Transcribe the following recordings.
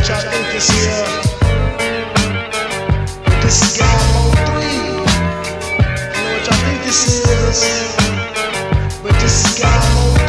what y'all think this is? But this is guy mode 3. I know what y'all think this is. But this is guy mode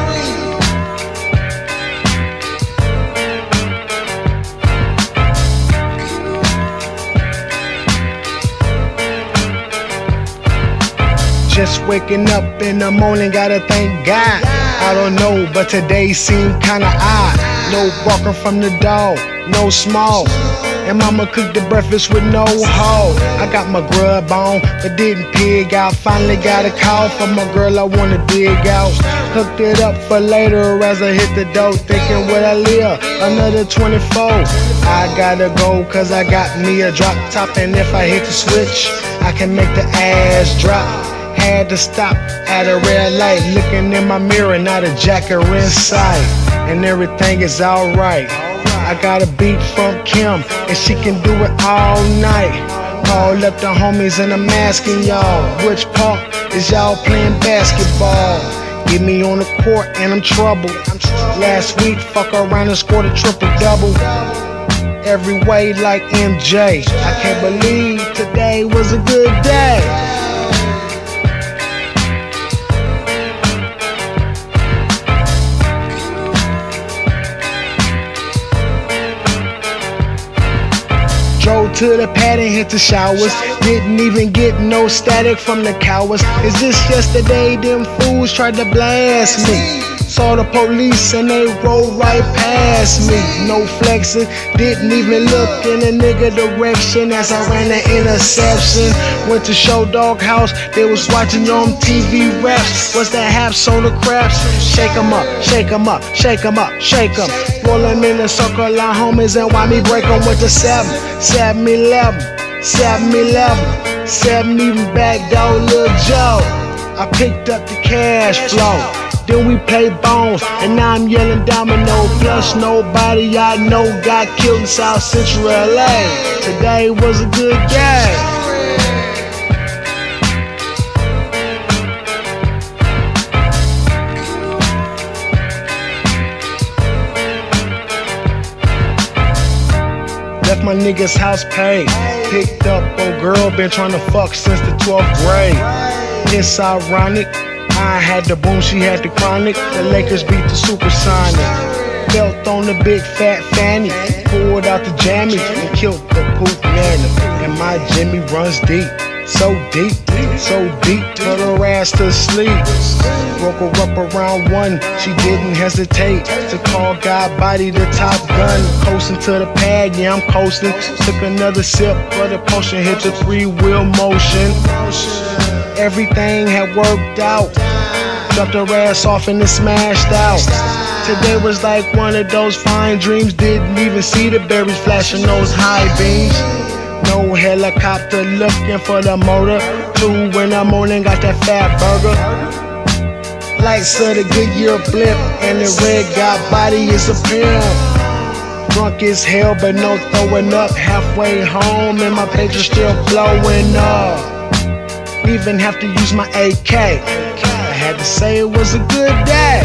3. Just waking up in the morning, gotta thank God. I don't know, but today seemed kinda odd. No barking from the dog, no small. And mama cooked the breakfast with no hoe. I got my grub on, but didn't pig out. Finally got a call from my girl I wanna dig out. Hooked it up for later as I hit the dough. Thinking would I live another 24? I gotta go cause I got me a drop top. And if I hit the switch, I can make the ass drop. Had to stop at a red light, looking in my mirror, not a jacker in sight. And everything is alright. I got a beat from Kim, and she can do it all night. Call up the homies and I'm asking y'all, which part is y'all playing basketball? Get me on the court and I'm trouble. Last week, fuck around and scored a triple-double. Every way like MJ. I can't believe today was a good day. Drove to the pad and hit the showers. Didn't even get no static from the cowards. Is this yesterday them fools tried to blast me? Saw the police and they rolled right past me. No flexing, didn't even look in a nigga direction as I ran the interception. Went to Show Dog House, they was watching on TV raps. What's that haps on the craps? Shake 'em up, shake 'em up, shake 'em up, shake 'em. Roll 'em in a circle like homies and why me break 'em with the 7, 7-11, 7-11, 7 even back dog Lil Joe. I picked up the cash flow. Then we play bones, and now I'm yelling domino. Plus nobody I know got killed in South Central LA. Today was a good day. Left my nigga's house paid. Picked up old girl, been trying to fuck since the 12th grade. It's ironic. I had the boom, she had the chronic. The Lakers beat the Supersonic. Felt on the big fat fanny. Pulled out the jammies and killed the poop nanny. And my Jimmy runs deep. So deep, so deep. Put her ass to sleep. Broke her up around 1. She didn't hesitate to call God Body the Top Gun. Coasting to the pad, yeah I'm coasting. Took another sip of the potion, hit the 3-wheel motion. Everything had worked out. Dropped her ass off and it smashed out. Today was like one of those fine dreams. Didn't even see the berries flashing those high beams. No helicopter looking for the motor. 2 in the morning, got that fat burger. Lights of the Goodyear blip, and the red God Body is a pimp. Drunk as hell, but no throwing up. Halfway home, and my pager still blowing up. Even have to use my AK. I had to say it was a good day.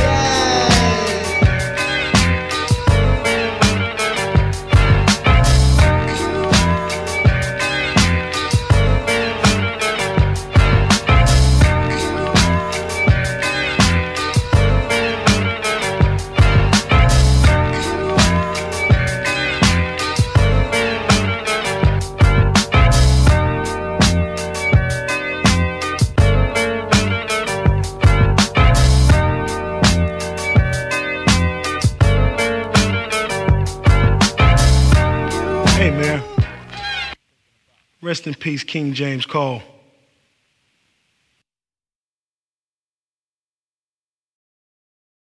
Hey man, rest in peace, King James Cole.